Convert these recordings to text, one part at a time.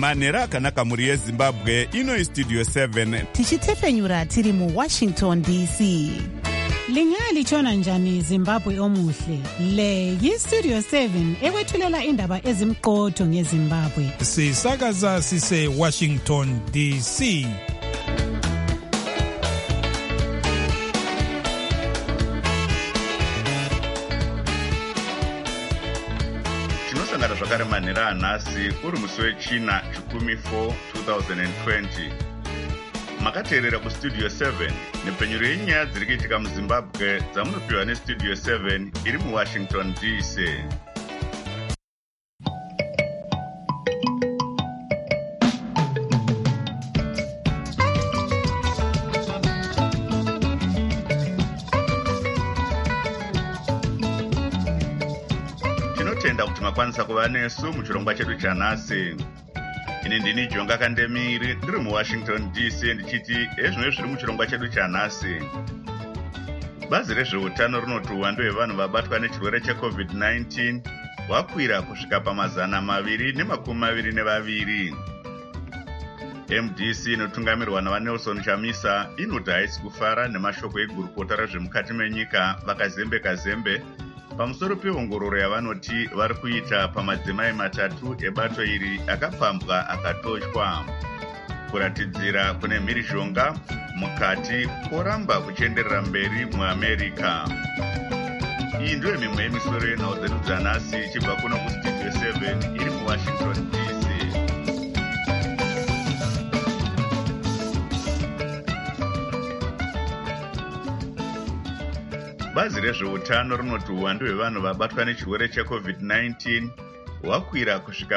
manhero akanaka mhuri yezimbabwe. Ino Studio 7 tichitefenyura tiri muWashington DC. Lingalitshona njani Zimbabwe omuhle? Le yiStudio 7 ekwethulela indaba ezimqotho ngeZimbabwe. Sisakaza sise Washington DC. Tinosangana zvakare manhero anhasi uri musi wechina chikumi 4 2020. Makateerera kuStudio 7 nepfenyuro yenyaya dziri kuitika muZimbabwe dzamunopiwa neStudio 7 iri muWashington DC. Tinotenda kuti makwanisa kuva nesu muchirongwa chedu chanhasi. Ini ndini Jonga Kandemiri ndiri muWashington DC ndichiti ezvimwe zviri muchirongwa chedu chanhasi. Bazi rezveutano rinoti uwandu hwevanhu vabatwa nechirwere cheCovid-19 hwakwira kusvika pa222. MDC inotungamirwa naVanelson Chamisa inoti haisi kufara nemashoko egurukota rezvemukati menyika vakazembe pamusoro peongororo yavanoti vari kuita pamadzimai 3 ebato iri akapambwa akatochwa. Kuratidzira kune mhirizhonga mukati koramba kuchenderera mberi muAmerica. Iyi ndiyo mimwe yemisoro yenhau dzedu dzanhasi ichibva kuno kuStudio 7 iri muWashington DC. Bazi rezveutano rinoti uwandu hwevanhu vabatwa nechirwere cheCovid-19 hwakwira kusvika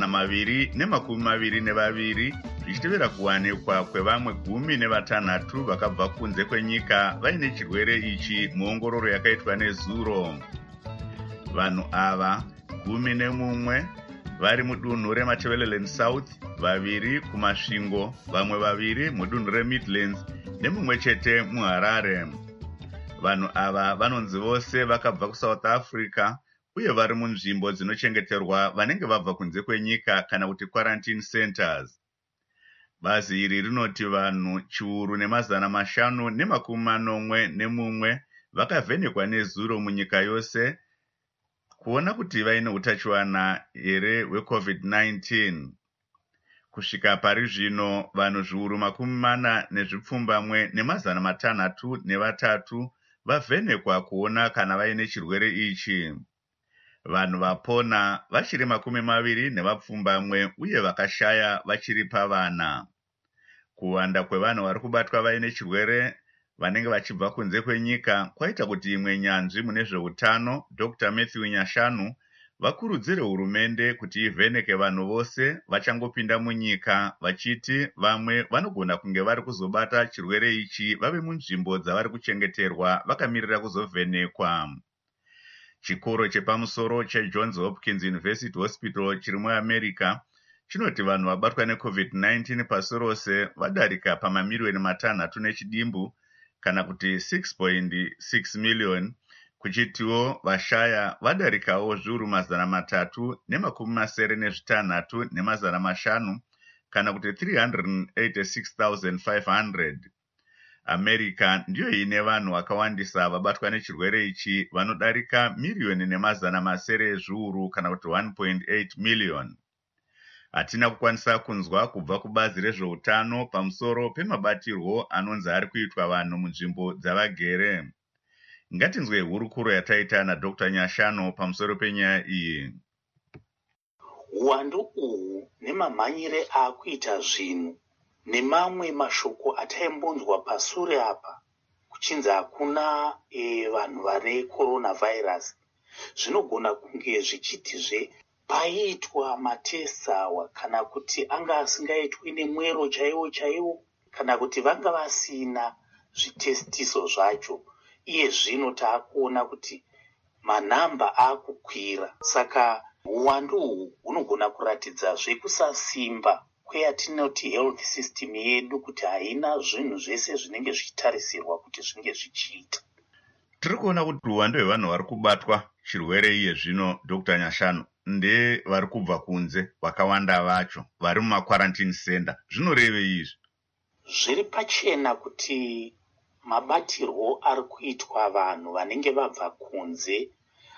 pa222 zvichitevera kuwanikwa kwevamwe 16 vakabva kunze kwenyika vaine chirwere ichi muongororo yakaitwa nezuro. Vanhu ava 11 vari mudunhu reMatabeleland South, 2 kumasvingo, vamwe 2 mudunhu reMidlands nemumwe chete muHarare. Vanhu ava vanonzi vose vakabva kuSouth Africa uye vari munzvimbo dzinochengeterwa vanenge vabva kunze kwenyika kana kuti quarantine centers. Bazi iri rinoti vanhu 1,541 vakavhenekwa nezuro munyika yose kuona kuti vaine utachiwana here hweCovid-19. Kusvika pari zvino vanhu 40,603 vavhenekwa kuona kana vaine chirwere ichi. Vanhu vapona vachiri 20 uye vakashaya vachiri pavana. Kuwanda kwevanhu vari kubatwa vaine chirwere vanenge vachibva kunze kwenyika kwaita kuti imwe nyanzvi mune zveutano Dr. Matthew Nyashanu vakurudzire hurumende kuti ivheneke vanhu vose vachangopinda munyika vachiti vamwe vanogona kunge vari kuzobata chirwere ichi vave munzvimbo dzavari kuchengeterwa vakamirira kuzovhenekwa. Chikoro chepamusoro cheJohns Hopkins University Hospital chiri muAmerica chinoti vanhu vabatwa neCovid-19 pasi rose vadarika pamamiliyoni 6 nechidimbu kana kuti 6.6 miliyoni, kuchitiwo vashaya vadarikawo zviuru 386,500 kana kuti 386,500. America ndiyo ine vanhu vakawandisa vabatwa nechirwere ichi vanodarika 1,700,000 ezviuru kana kuti 1.8 miliyoni. Hatina kukwanisa kunzwa kubva kubazi rezveutano pamusoro pemabatirwo anonzi ari kuitwa vanhu munzvimbo dzavagere. Ngatinzwe hurukuro yataita naDr. Nyashano pamusoro penyaya iyi. Uwandu uhu nemamhanyire akuita zvinhu nemamwe mashoko ataimbonzwa pasure apa kuchinzi hakuna vanhu vane coronavirus zvinogona kunge zvichitizve paiitwa matests awa kana kuti anga asingaitwi nemwero chaiwo kana kuti vanga vasina zvitestiso zvacho. Iye zvino taakuona kuti manhamba akukwira, saka uwandu uhu hunogona kuratidzazve kusasimba kweyatinoti health system yedu kuti haina zvinhu zvese zvinenge zvichitarisirwa kuti zvinge zvichiita. Tiri kuona kuti uwandu hwevanhu vari kubatwa chirwere iye zvino Dr. Nyashano ndevari kubva kunze vakawanda vacho vari mumakwarantini center. Zvinorevei izvi? Zviri pachena kuti mabatirwo ari kuitwa vanhu vanenge vabva kunze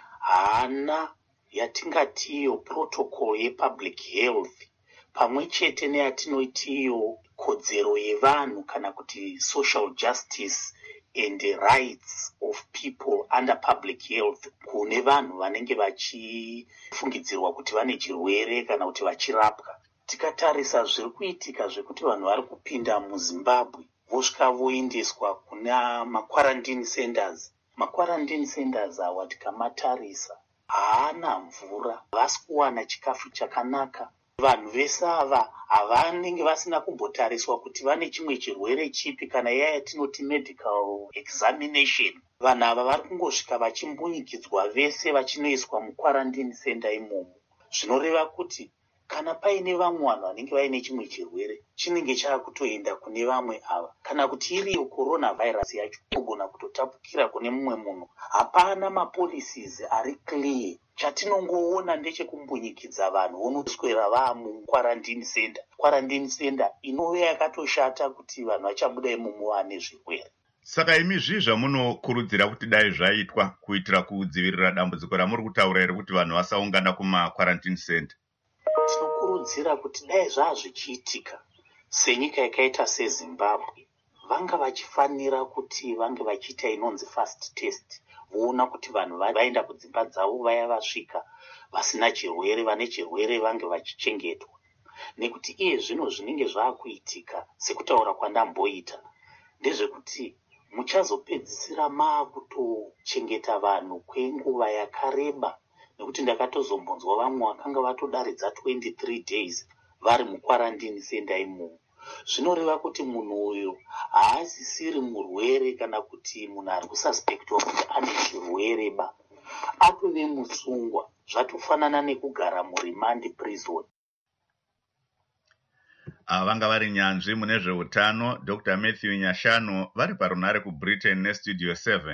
haana yatingatiyo protocol yepublic health pamwe chete neyatinoitiyo kodzero yevanhu kana kuti social justice and the rights of people under public health kune vanhu vanenge vachifungidzirwa kuti vane chirwere kana kuti vachirapwa. Tikatarisa zviri kuitika zvekuti vanhu vari kupinda muZimbabwe vosvika voendeswa kuna makwarantini centers. Makwarantini centers awa tikamatarisa haana mvura, vasi kuwana chikafu chakanaka. Vanhu vese ava havanenge vasina kumbotariswa kuti vane chimwe chirwere chipi kana iya yatinoti medical examination. Vanhu ava vari kungosvika vachimbunyikidzwa vese vachinoiswa mukwarantini center imomo. Zvinoreva kuti kana paine vamwe vanhu vanenge vaine chimwe chirwere chinenge chaakutoenda kune vamwe ava. Kana kuti iriyo coronavirus yacho inogona kutotapukira kune mumwe munhu. Hapana mapolicies ari clear. Chatinongoona ndechekumbunyikidzwa vanhu vonoswera vamukwarantini center. Quarantine center inova yakatoshata kuti vanhu vachabuda imomo vane zvirwere. Saka imi zvizva munokurudzira kuti dai zvaitwa kuitira kudzivirira dambudziko ramuri kutaura here kuti vanhu vasaungana kumakwarantini center? Tinokurudzira kuti dai zvazvichiitika senyika yakaita seZimbabwe vanga vachifanira kuti vange vachiita inonzi fast test, voona kuti vanhu vaenda kudzimba dzavo vaya vasvika vasina chirwere, vane chirwere vange vachichengetwa. Nekuti iye zvino zvinenge zvaakuitika sekutaura kwandamboita ndezvekuti muchazopedzisira maakutochengeta vanhu kwenguva yakareba. Nekuti ndakatozombonzwa vamwe vakanga vatodaridza 23 days vari mukwarantini center imomo. Zvinoreva kuti munhu uyu haasisiri murwere kana kuti munhu ari kususpektwa kuti ane chirwere ba. Atove musungwa, zvatofanana nekugara murimandi prison. Vanga vari nyanzvi mune zveutano Dr. Matthew Nyashanu vari parunare kuBritain neStudio 7.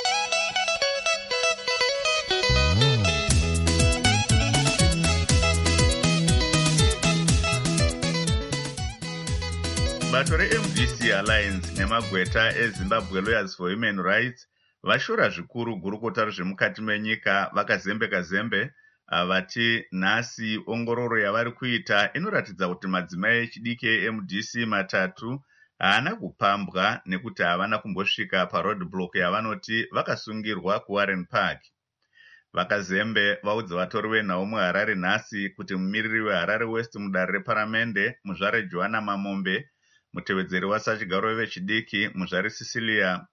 Bato reMDC Alliance nemagweta eZimbabwe Lawyers for Human Rights vashora zvikuru gurukota rezvemukati menyika vakazembe vati nhasi ongororo yavari kuita inoratidza kuti madzimai echidiki eMDC matatu haana kupambwa nekuti havana kumbosvika paroadblock yavanoti vakasungirwa kuWarren Park. Vakazembe vaudza vatori venhau muHarare nhasi kuti mumiriri weHarare West mudare reparamende muzvare Joanna Mamombe, mutevedzeri wasachigaro vechidiki muzvare Cecilia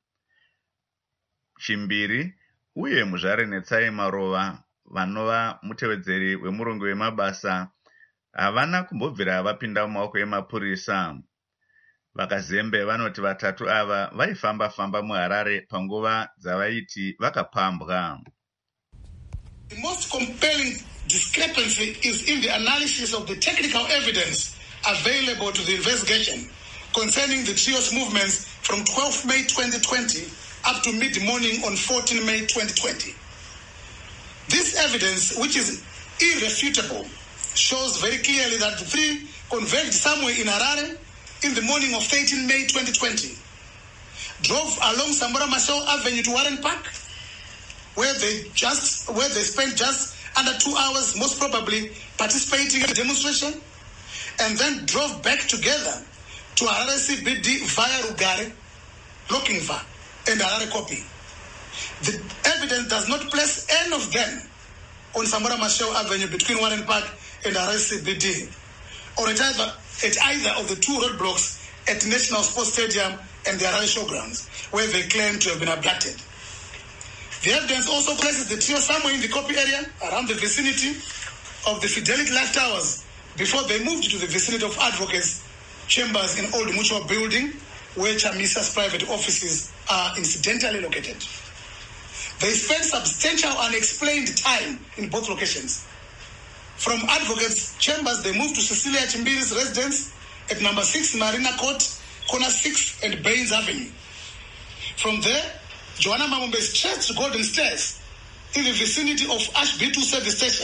Chimbiri uye muzvare Netsai Marova vanova mutevedzeri wemurongo wemabasa havana kumbobvira vapinda mumaoko emapurisa. Vakazembe vanoti vatatu ava vaifamba muHarare panguva dzavaiti vakapambwa. The most compelling discrepancy is in the analysis of the technical evidence available to the investigation concerning the trio's movements from 12 May 2020 up to mid-morning on 14 May 2020. This evidence, which is irrefutable, shows very clearly that the three converged somewhere in Harare in the morning of 13 May 2020, drove along Samora Machel Avenue to Warren Park, where they spent just under 2 hours, most probably participating in the demonstration, and then drove back together to Harare CBD via Rugare, Lokingva, and Harare Kopi. The evidence does not place any of them on Samora Machel Avenue between Warren Park and Harare CBD, or at either of the two roadblocks at National Sports Stadium and the Harare Showgrounds, where they claim to have been abducted. The evidence also places the trio somewhere in the Kopi area, around the vicinity of the Fidelity Life Towers, before they moved to the vicinity of Advocates Chambers in Old Mutual Building, where Chamisa's private offices are incidentally located. They spent substantial unexplained time in both locations. From Advocates Chambers, they moved to Cecilia Chimbiri's residence at number 6 Marina Court, corner 6 and Baines Avenue. From there, Joanna Mamombe straight to Golden Stairs in the vicinity of Ash B2 service station,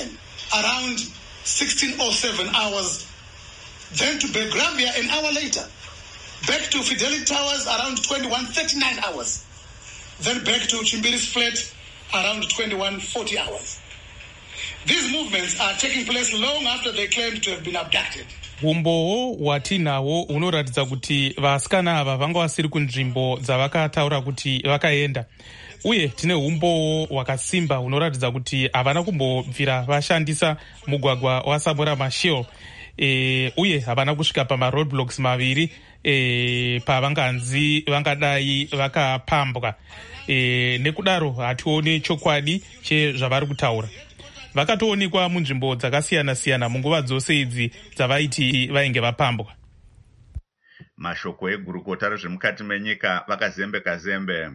around 16:07 hours, then to Belgravia an hour later, back to Fidelity Towers around 21:39 hours, then back to Chimbili's flat around 21:40 hours. These movements are taking place long after they claimed to have been abducted. Umbowo watinawo unoratidza kuti vasikana ava vanga vasiri kunzvimbo dzavakataura kuti vakaenda, uye tine umbowo wakasimba unoratidza kuti havana kumbobvira vashandisa mugwagwa waSamora Machel, uye havana kusvika pamaroadblocks maviri pavanganzi vangadai vakapambwa. Nekudaro hationi chokwadi chezvavari kutaura. Vakatoonekwa munzvimbo dzakasiyana-siyana munguva dzose idzi dzavaiti vainge vapambwa. Mashoko egurukota rezvemukati menyika vakazembe-kazembe.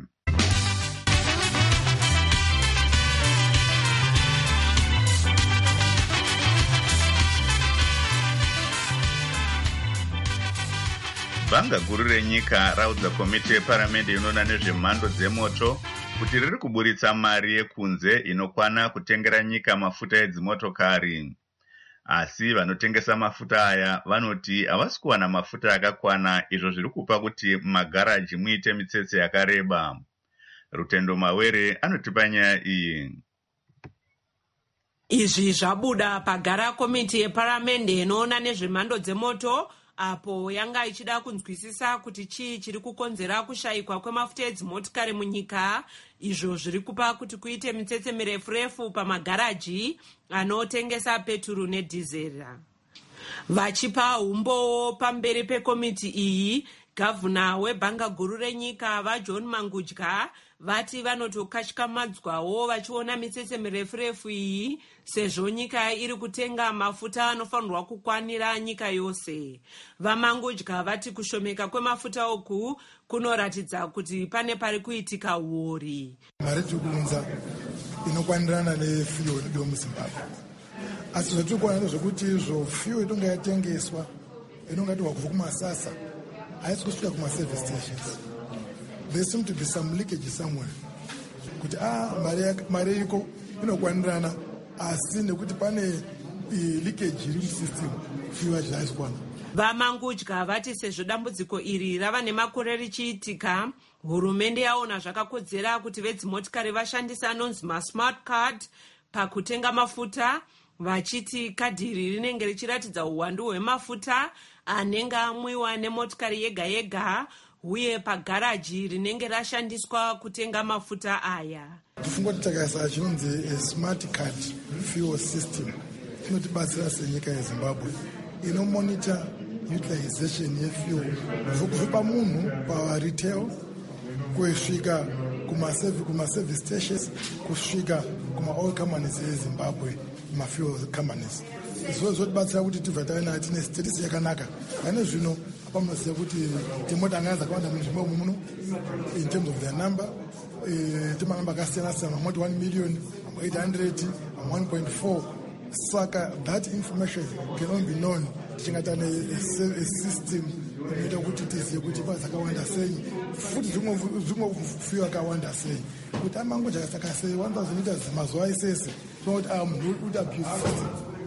Bhanga guru renyika raudza komiti yeparamende inoona nezvemhando dzemoto kuti riri kuburitsa mari yekunze inokwana kutengera nyika mafuta edzimotokari. Asi vanotengesa mafuta aya vanoti havasi kuwana mafuta akakwana, izvo zviri kupa kuti magaraji muite mitsetse yakareba. Rutendo Mawere anotipa nyaya iyi. Izvi zvabuda pagara komiti yeparamende inoona nezvemhando dzemoto, apo yanga ichida kunzwisisa kuti chii chiri kukonzera kushayikwa kwemafuta edzimotikari munyika, izvo zviri kupa kuti kuite mitsetse mirefu-refu pamagaraji anotengesa peturu nedhizera. Vachipa umbowo pamberi pekomiti iyi, gavhuna webhanga guru renyika vaJohn Mangudya vati vanotokashikamadzwawo vachiona mitsetse mirefu-refu iyi, sezvo nyika iri kutenga mafuta anofanirwa kukwanira nyika yose. VaMangudya vati kushomeka kwemafuta uku kunoratidza kuti pane pari kuitika uori. Mari tikuunza inokwanirana nefuyo yomuZimbabwe. Asi zvatiri kuona zvokuti izvo fuyo inonga yatengeswa inongatiwa kubva kumasasa haisi kusvika kuma-service stations. There seem to be some leakage somewhere. Kuti mari iko inokwanirana, asi nekuti pane leakage iri musystem, fuyo yacho haisi kwana. VaMangudya vati sezvo dambudziko iri rava nemakore richiitika, hurumende yaona zvakakodzera kuti vedzimotikari vashandisa anonzi masmart card pakutenga mafuta, vachiti kadhi iri rinenge richiratidza uwandu hwemafuta anenge amwiwa nemotikari yega-yega, uye pagaraji rinenge rashandiswa kutenga mafuta aya. Tifunga kuti takaisa chinonzi smart card fuel system inotibatsira senyika yeZimbabwe inomonitor utilization yefuel kubva pamunhu paretail kusvika kuma-service stations kusvika kuma-oil companies yeZimbabwe, ma-fuel companies. Zvotibatsira kuti tibva tine status yakanaka. Pane zvino apa munoziva kuti timota ngana dzakawanda munzvimbo muno in terms of their number, timanamba akasiyana-siyana, mamoti 1 million, 800, 1.4. Saka that information can only be known tichingatane a system inoita kuti tizive kuti dzakawanda sei, futi zvimwe fuyo akawanda sei, kuti aMangudya saka sei 1000 liters mazuva isese, kuti munhu uri abuse.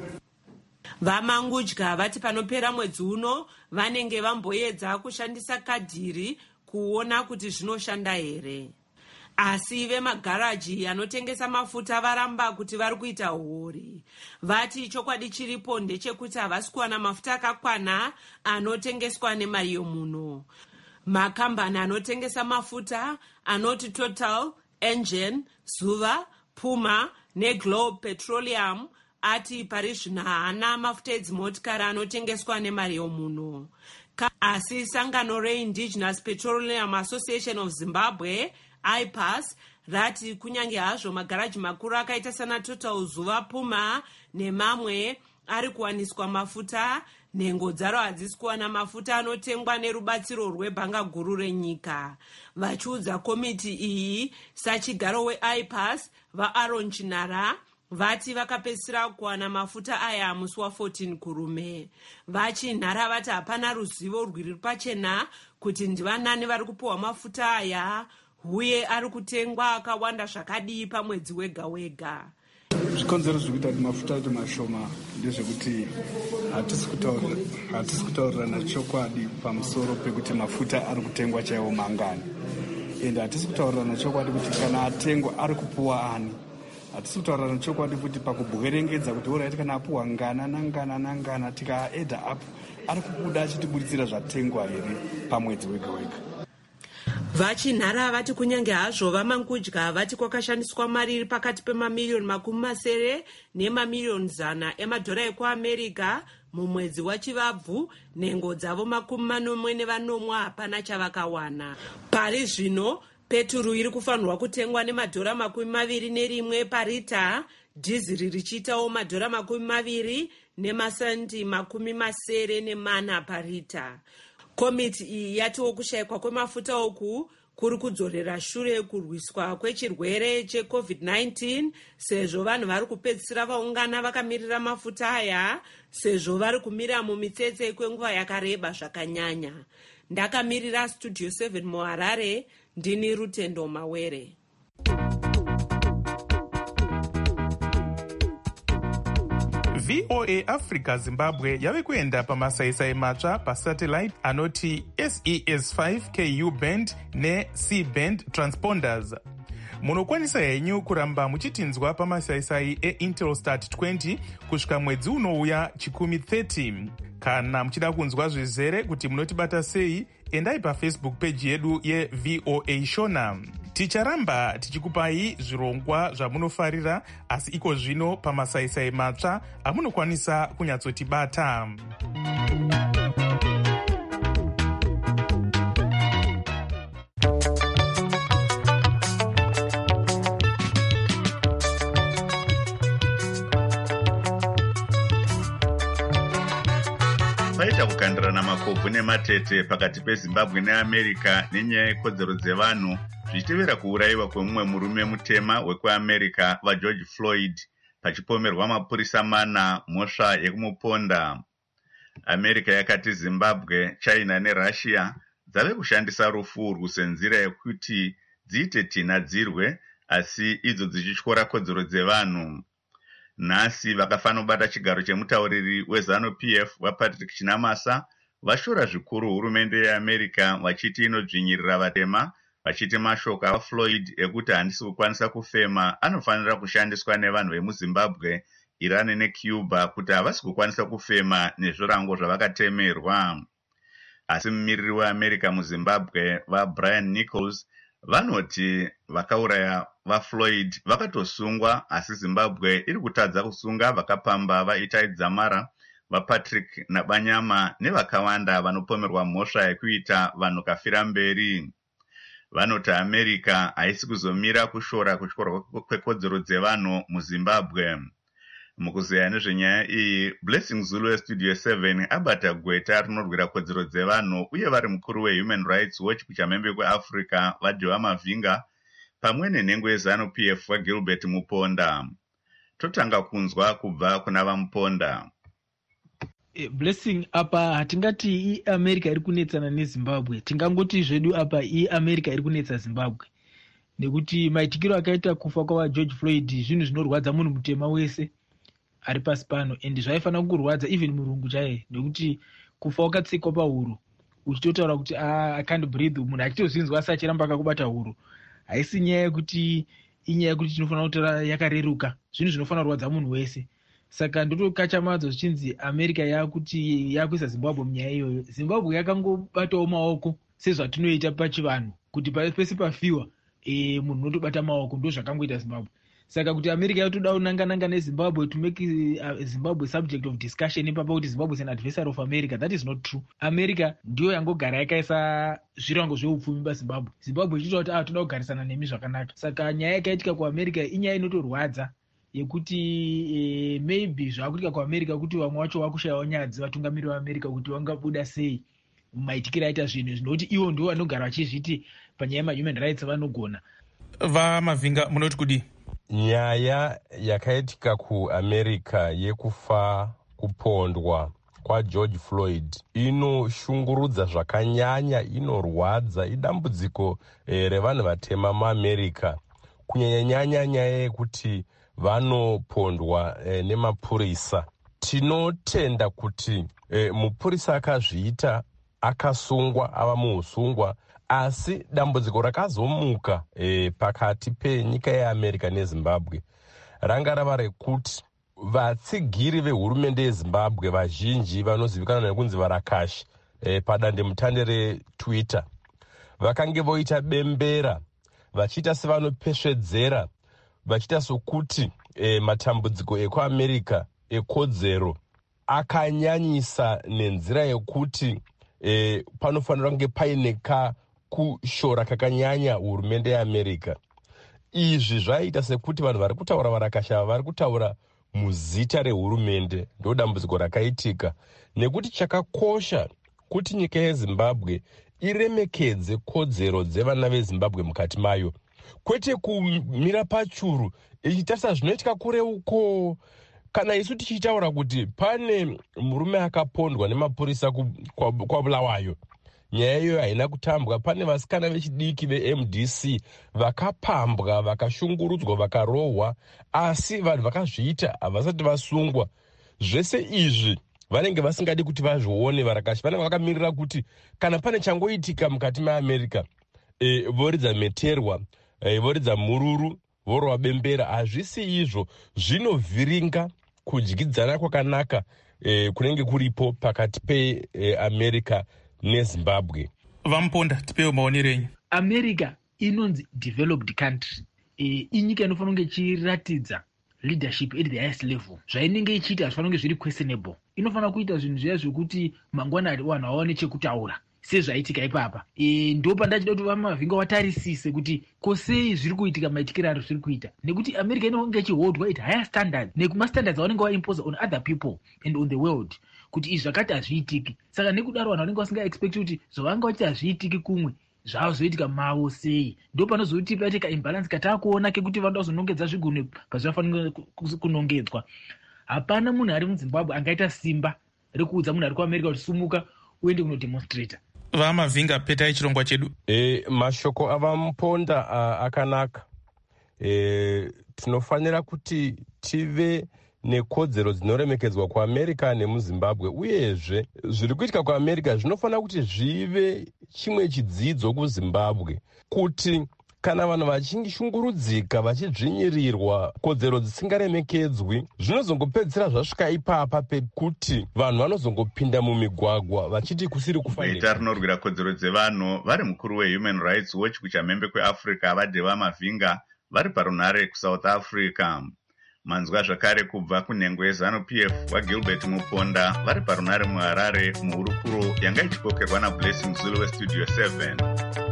VaMangudya vati panopera mwedzi uno vanenge vamboedza kushandisa kadhiri kuona kuti zvinoshanda here. Asi vemagaraji anotengesa mafuta varamba kuti vari kuita uori. Vati chokwadi chiripo ndechekuti havasi kuwana mafuta akakwana anotengeswa nemari yomuno. Makambani anotengesa mafuta anoti Total, Engen, Zuva, Puma neGlobe Petroleum ati pari zvino haana mafuta edzimotikari anotengeswa nemari yomuno. Asi sangano reIndigenous Petroleum Association of Zimbabwe, IPAS, rati kunyange hazvo magaraji makuru akaita sana Total, Zuva, Puma nemamwe ari kuwaniswa mafuta, nhengo dzaro hadzisi kuwana mafuta anotengwa nerubatsiro rwebhanga guru renyika. Vachiudza komiti iyi, sachigaro weIPAS vaAaron Chinara vati vakapedzisira kuwana mafuta aya musi wa14 kurume. Vachinhara vati hapana ruzivo rwiri pachena kuti ndivanani vari kupiwa mafuta aya, uye ari kutengwa akawanda zvakadii pamwedzi wega-wega. Zvikonzero zvekuita kuti mafuta aite mashoma ndezvekuti hatisi kutaurirana chokwadi pamusoro pekuti mafuta ari kutengwa chaiwo mangani, ende hatisi kutaurirana chokwadi kuti kana atengwa ari kupuwa ani. Hatisi kutaurirana chokwadi kuti pakubwerengedza kuti oraiti kana apuwa ngana tikaedha apo ari kubuda achitibuditsira zvatengwa here pamwedzi wega wega. Vachinhara vati kunyange hazvo vamangudya vati kwakashandiswa mari iri pakati pemamiliyoni 70 nemamiliyoni 100 emadhora ekuamerica mumwedzi wachivabvu, nhengo dzavo 40 hapana chavakawana. Pari zvino peturu iri kufanirwa kutengwa nemadhora 21 parita, dhiziri richiitawo madhora 20 nemasendi 84 parita. Komiti iyi yatiwo kushayikwa kwemafuta oku kuri kudzorera shure kurwiswa kwechirwere cheCovid-19, sezvo vanhu vari kupedzisira vaungana vakamirira mafuta aya, sezvo vari kumira mumitsetse kwenguva yakareba zvakanyanya. Ndakamirira Studio 7 muHarare, ndini Rutendo Mawere. VOA Africa Zimbabwe yave kuenda pamasaisai matsva pasatellite anoti SES5 KU band neC band transponders. Munokwanisa henyu kuramba muchitinzwa pamasaisai eIntelsat 20 kusvika mwedzi unouya chikumi 30. Kana muchida kunzwa zvizere kuti munotibata sei, endai paFacebook page yedu yeVOA Shona. Ticharamba tichikupai zvirongwa zvamunofarira, asi iko zvino pamasaisai matsva amunokwanisa kunyatsotibata. Paita kukandirana makobvu nematete pakati peZimbabwe neAmerica nenyaya yekodzero dzevanhu zvichitevera kuurayiwa kwemumwe murume mutema wekuAmerica vaGeorge Floyd pachipomerwa mapurisa 4 mhosva yekumuponda. America yakati Zimbabwe, China neRussia dzave kushandisa rufu urwu senzira yekuti dziite tinhadzirwe, asi idzo dzichityora kodzero dzevanhu. Nhasi vakafanobata chigaro chemutauriri weZANU-PF waPatrick Chinamasa vashora zvikuru hurumende yeAmerica vachiti inodzvinyirira vatema, vachiti mashoko aFloyd ekuti handisi kukwanisa kufema anofanira kushandiswa nevanhu vemuZimbabwe, Iran neCuba kuti havasi kukwanisa kufema nezvirango zvavakatemerwa. Asi mumiriri weAmerica muZimbabwe vaBrian Nichols vanoti vakauraya vaFloyd vakatosungwa, asi Zimbabwe iri kutadza kusunga vakapamba vaItai Dzamara, vaPatrick Nabanyama nevakawanda vanopomerwa mhosva yekuita vanhu kafira mberi. Vanoti America haisi kuzomira kushora kutyorwa kwekodzero dzevanhu muZimbabwe. Mukuzeya nezvenyaya iyi, Blessing Zulu weStudio 7 abata gweta rinorwira kodzero dzevanhu uye vari mukuru weHuman Rights Watch kuchamhembe kweAfrica vaJoa Mavinga pamwe nenhengo yeZANU-PF vaGilbert Muponda. Totanga kunzwa kubva kuna vamuponda. Blessing, apa hatingati iAmerica iri kunetsana neZimbabwe, tingangoti zvedu apa iAmerica iri kunetsa Zimbabwe, nekuti maitikiro akaita kufa kwavaGeorge Floyd zvinhu zvinorwadza munhu mutema wese ari pasi pano, endi zvaifanira kungorwadza even murungu chaiye, nekuti kufa wakatsikwa pahuro uchitotaura kuti I can't breathe, munhu achitozvinzwa asi achiramba akakubata huro, haisi nyaya yekuti inyaya yekuti tinofanira kutora yakareruka, zvinhu zvinofanira kurwadza munhu wese. Saka ndotokachamadzo zvichinzi America yakuti yakuisa Zimbabwe munyaya iyoyo. Zimbabwe yakangobatawo maoko sezvatinoita pachivanhu, kuti pese pafiwa munhu unotobata maoko, ndo zvakangoita Zimbabwe. Saka kuti America yatoda kunanga neZimbabwe to make Zimbabwe subject of discussion papa kuti Zimbabwe is an adversary of America, that is not true. America ndiyo yangogara yakaisa zvirango zveupfumi paZimbabwe. Zimbabwe ichitaura kuti toda kugarisana nemi zvakanaka. Saka nyaya yakaitika kuAmerica inyaya inotorwadza yekuti maybe zvakuitika kuAmerica kuti vamwe vacho vakushayawo nyadzi vatungamiri veAmerica kuti vangabuda sei maitikira aita zvinhu zvinoti ivo ndivo vanogara vachizviti panyaya yemahuman rights vanogona. VaMavinga munoti kudi? Nyaya yakaitika kuAmerica yekufa kupondwa kwaGeorge Floyd inoshungurudza zvakanyanya, inorwadza, idambudziko revanhu vatema muAmerica, kunyanya nyaya yekuti vanopondwa nemapurisa. Tinotenda kuti mupurisa akazviita akasungwa, ava muusungwa, asi dambudziko rakazomuka pakati penyika yeAmerica neZimbabwe ranga rava rekuti vatsigiri vehurumende yeZimbabwe vazhinji vanozivikanwa nekunzi varakashi padandemutande reTwitter vakange voita bembera vachiita sevanopesvedzera, vachiita sokuti matambudziko ekuAmerica ekodzero akanyanyisa nenzira yekuti panofanira kunge paine kushora kakanyanya hurumende yeAmerica. Izvi zvaita sekuti vanhu vari kutaura varakasha vari kutaura muzita rehurumende. Ndo dambudziko rakaitika, nekuti chakakosha kuti nyika yeZimbabwe iremekedze kodzero dzevana veZimbabwe mukati mayo, kwete kumira pachuru ichitarisa zvinoitika kure uko. Kana isu tichitaura kuti pane murume akapondwa nemapurisa kwaBulawayo, nyaya iyoyo haina kutambwa. Pane vasikana vechidiki veMDC vakapambwa, vakashungurudzwa, vakarohwa, asi vanhu vakazviita havasati vasungwa. Zvese izvi vanenge vasingadi kuti vazvione varakashi. Vanenge vakamirira kuti kana pane changoitika mukati meAmerica, voridza meterwa, voridza mururu, vorova bembera. Hazvisi izvo, zvinovhiringa kudyidzana kwakanaka kunenge kuripo pakati peAmerica neZimbabwe. Vamuponda, tipewo maonero enyu. America inonzi developed country, inyika inofanira kunge ichiratidza leadership at the highest level. Zvainenge ichiita hazvifanira kunge zviri questionable. Inofanira kuita zvinhu zviya zvekuti mangwanani vanhu vaone chekutaura sezvaitika ipapa. Ndo pandachida kuti vamavhinga vatarisise kuti kosei zviri kuitika maitikiro ari zviri kuita, nekuti America inonge ichiholdwa at higher standards nekumastandards avanenge vaimpose on other people and on the world, kuti izvi zvakati hazviitiki. Saka nekudaro vanhu vanenge vasingaexpecti kuti zvavanga vachiti hazviitiki kumwe zvavo zoitika mavo sei. Ndo panozoti paitika imbalance kataakuona kekuti vanoda kuzonongedza zvigunwe pazvafanira kunongedzwa. Hapana munhu ari muZimbabwe angaita simba rekuudza munhu ari kuAmerica kuti sumuka uende kunodemonstrata. Vamavhinga petai chirongwa chedu. Mashoko avamuponda akanaka. Tinofanira kuti tive nekodzero dzinoremekedzwa kuAmerica nemuZimbabwe, uyezve zviri kuitika kuAmerica zvinofanira kuti zvive chimwe chidzidzo kuZimbabwe, kuti kana vanhu vachishungurudzika vachidzvinyirirwa kodzero dzisingaremekedzwi, zvinozongopedzisira zvasvika ipapa pekuti vanhu vanozongopinda mumigwagwa vachiti kusiri kufanira. Rinorwira kodzero dzevanhu vari mukuru weHuman Rights Watch kuchamhembe kweAfrica Vadeva Mavhinga vari parunhare kuSouth Africa. Manzwa zvakare kubva kunhengo yeZANU-PF waGilbert Muponda vari parunhare muHarare muhurukuro yanga ichikokerwa naBlessing Zulu weStudio 7.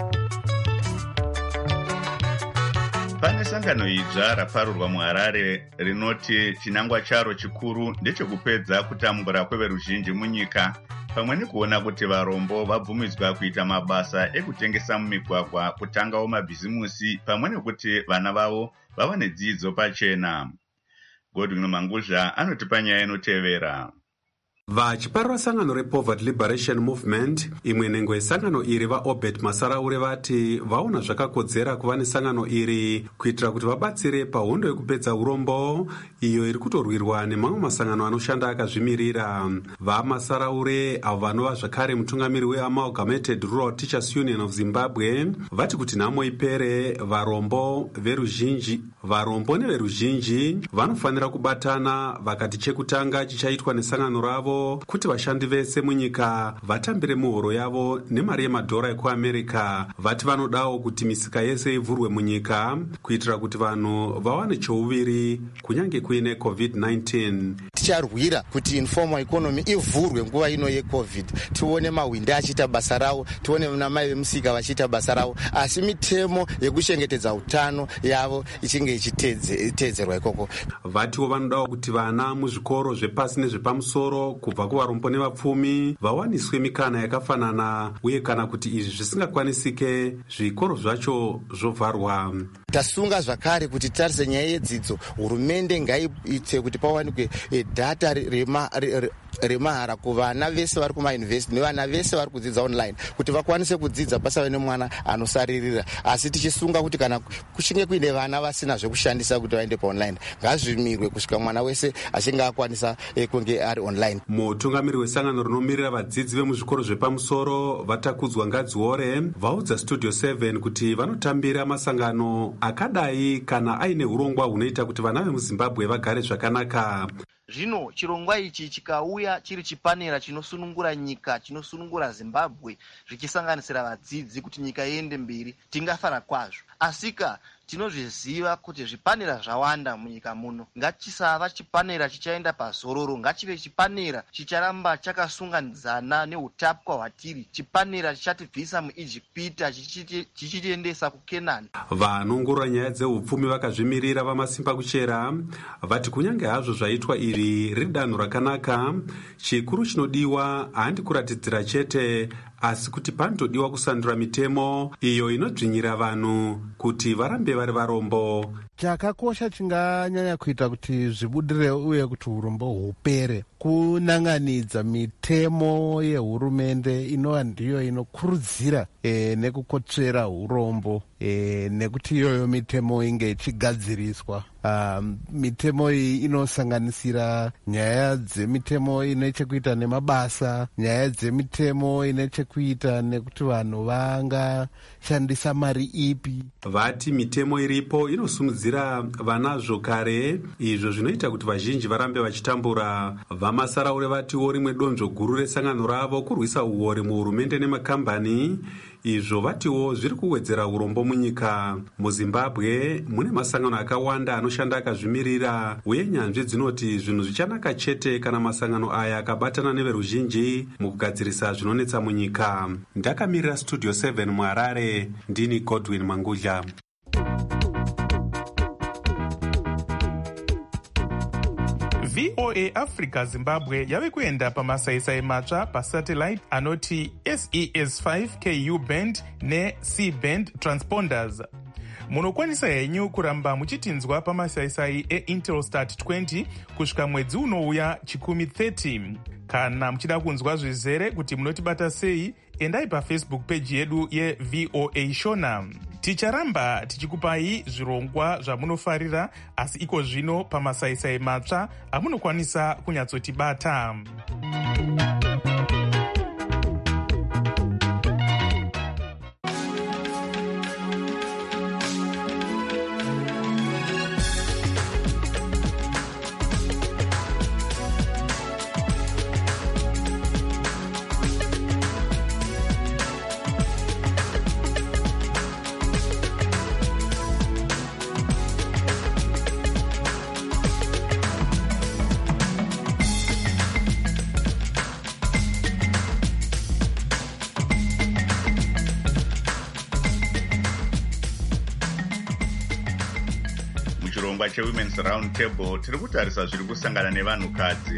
Pane sangano idzva raparurwa muHarare rinoti chinangwa charo chikuru ndechekupedza kutambura kweveruzhinji munyika, pamwe nekuona kuti varombo vabvumidzwa kuita mabasa ekutengesa mumigwagwa, kutangawo mabhizimusi, pamwe nekuti vana vavo vava nedzidzo pachena. Godwin Manguzha anotipa nyaya inotevera. Vachiparura sangano rePoverty Liberation Movement, imwe nhengo yesangano iri vaObert Masaraure vati vaona zvakakodzera kuva nesangano iri kuitira kuti vabatsire pahondo yekupedza urombo iyo iri kutorwirwa nemamwe masangano anoshanda akazvimirira. VaMasaraure avo vanova zvakare mutungamiri weAmalgamated Rural Teachers Union of Zimbabwe vati kuti nhamo ipere varombo neveruzhinji vanofanira kubatana, vakati chekutanga chichaitwa nesangano ravo kuti vashandi vese munyika vatambire muhoro yavo nemari yemadhora ekuAmerica. Vati vanodawo kuti misika yese ivhurwe munyika kuitira kuti vanhu vawane chouviri kunyange kuine COVID-19. Ticharwira kuti informal economy ivhurwe nguva ino yeCovid, tione mahwindi achiita basa rawo, tione namai vemusika vachiita basa rawo, asi mitemo yekuchengetedza utano yavo ichinge ichiteedzerwa ikoko. Vatiwo vanodawo kuti vana muzvikoro zvepasi nezvepamusoro kubva kuvarombo nevapfumi vawaniswe mikana yakafanana, uye kana kuti izvi zvisingakwanisike zvikoro zvacho zvovharwa. tasunga zvakare kuti tarise nyaya yedzidzo, hurumende ngaiite kuti pawanikwe data remahara kuvana vese vari kumayunivhesiti nevana vese vari kudzidza online kuti vakwanise kudzidza pasave nemwana anosaririra. Asi tichisunga kuti kana kuchinge kuine vana vasina zvekushandisa kuti vaende paonline, ngazvimirwe kusvika mwana wese achinge akwanisa kunge ari online. Mutungamiri wesangano rinomirira vadzidzi vemuzvikoro zvepamusoro Vatakudzwa Ngadziore vaudza Studio 7 kuti vanotambira masangano akadai kana aine urongwa hunoita kuti vana vemuZimbabwe vagare zvakanaka. Zvino chirongwa ichi chikauya chiri chipanera chinosunungura nyika, chinosunungura Zimbabwe, zvichisanganisira vadzidzi kuti nyika iende mberi, tingafara kwazvo. Asika tinozviziva kuti zvipanera zvawanda munyika muno. Ngachisava chipanera chichaenda pazororo, ngachive chipanera chicharamba chakasunganidzana neutapwa hwatiri, chipanera chichatibvisa muIjipita chichitiendesa kuKenani. Vanongorora nyaya dzeupfumi vakazvimirira vamasimba kuchera vati kunyange hazvo zvaitwa iri riri danho rakanaka, chikuru chinodiwa handi kuratidzira chete, asi kuti panotodiwa kusandura mitemo iyo inodzvinyira vanhu kuti varambe vari varombo. Chakakosha chinganyanya kuita kuti zvibudire uye kuti urombo hupere, kunanganidza mitemo yehurumende inova ndiyo inokurudzira nekukotsvera urombo, nekuti iyoyo mitemo inge ichigadziriswa. Mitemo iyi inosanganisira nyaya dzemitemo ine chekuita nemabasa, nyaya dzemitemo ine chekuita nekuti vanhu vangashandisa mari ipi. Vati mitemo iripo inosimudzira vanazvo kare, izvo zvinoita kuti vazhinji varambe vachitambura. Vamasaraure vatiwo rimwe donzvo guru resangano ravo kurwisa uori muhurumende nemakambani, izvo vatiwo zviri kuwedzera urombo munyika. MuZimbabwe mune masangano akawanda anoshanda akazvimirira, uye nyanzvi dzinoti zvinhu zvichanaka chete kana masangano aya akabatana neveruzhinji mukugadzirisa zvinonetsa munyika. Ndakamirira Studio 7 muHarare, ndini Godwin Mangudla. VOA Africa Zimbabwe yave kuenda pamasaisai matsva pasatellite anoti SES5 KU band neC band transponders. Munokwanisa henyu kuramba muchitinzwa pamasaisai eIntelsat 20 kusvika mwedzi unouya chikumi 30. Kana muchida kunzwa zvizere kuti munotibata sei, endai paFacebook page yedu yeVOA Shona. Ticharamba tichikupai zvirongwa zvamunofarira, asi iko zvino pamasaisai matsva amunokwanisa kunyatsotibata. Muchirongwa cheWomen's Round Table tiri kutarisa zviri kusangana nevanhukadzi.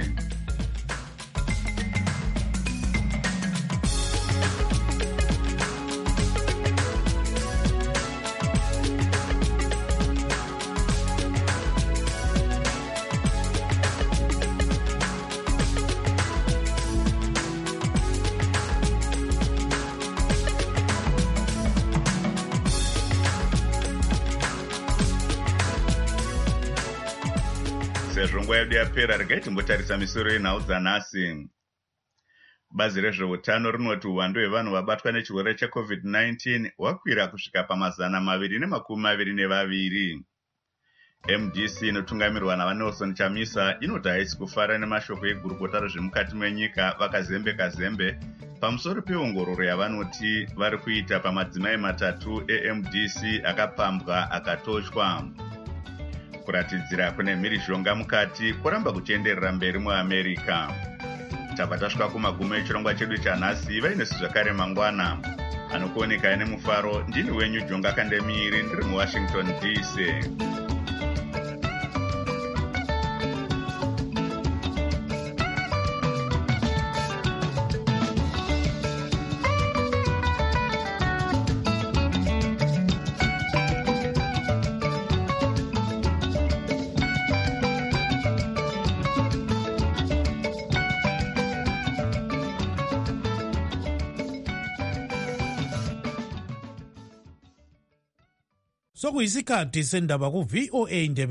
Sezvo nguva yedu yapera, regai timbotarisa misoro yenhau dzanhasi. Bazi rezveutano rinoti uwandu hwevanhu vabatwa nechirwere cheCovid-19 hwakwira kusvika pa222. MDC inotungamirwa naVanelson Chamisa inoti haisi kufara nemashoko egurukota rezvemukati menyika vakazembe pamusoro peongororo yavanoti vari kuita pamadzimai matatu eMDC akapambwa akatoshwa. Kuratidzira kune mhirizhonga mukati kuramba kuchienderera mberi muAmerica. Tabva tasvika kumagumo echirongwa chedu chanhasi. Vainesi zvakare mangwana anokuoneka nemufaro. Ndini wenyu Jonga Kandemiiri, ndiri muWashington DC. sokuyisikhathi sendaba ku-VOA Indebe